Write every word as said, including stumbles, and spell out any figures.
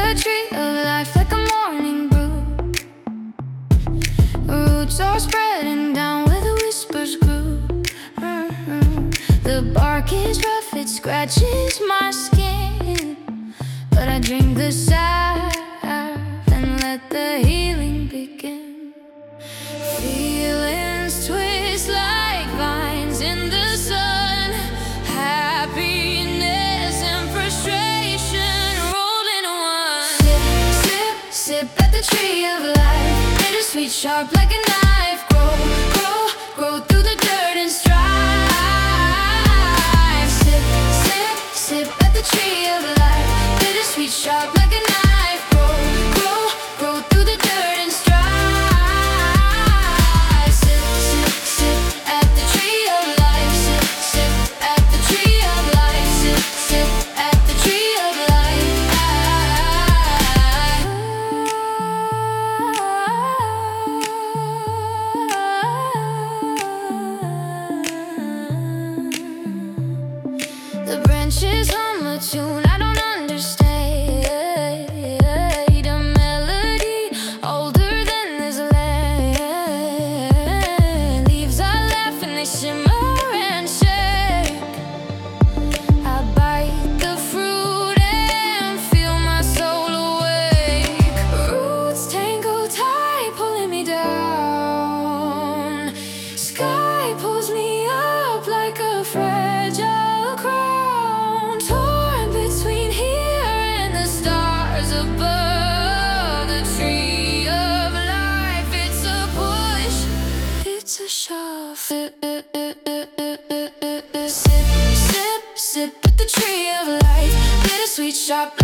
the tree of life like a morning brew. Roots are spreading down where the whispers grew. mm-hmm. The bark is rough, it scratches my skin, but I drink the sap and let the healing begin. Feelings twist like vines in the sun. Happiness and frustration rolled into one. Sip, sip, sip at the tree of life. Bittersweet, sharp like a knife. Grow, grow, grow through the dirt and strive. Sip, sip, sip at the tree of life. Bittersweet, sharp like a knife. Grow, grow, grow through the dirt and strive. Sip, sip, sip at the tree of life. Sip, sip at the tree of life. Sip, sip at the tree of life. The branches hum a tune I don't understand. A melody older than this land. Leaves are laughing, they shimmer and shake. I bite the fruit and feel my soul awake. Roots tangle tight, pulling me down. Sky pulls me up like a fragile crown. Torn between here and the stars above. The tree of life, it's a push, it's a shove. Sip, sip, sip at the tree of life. Bittersweet, sharp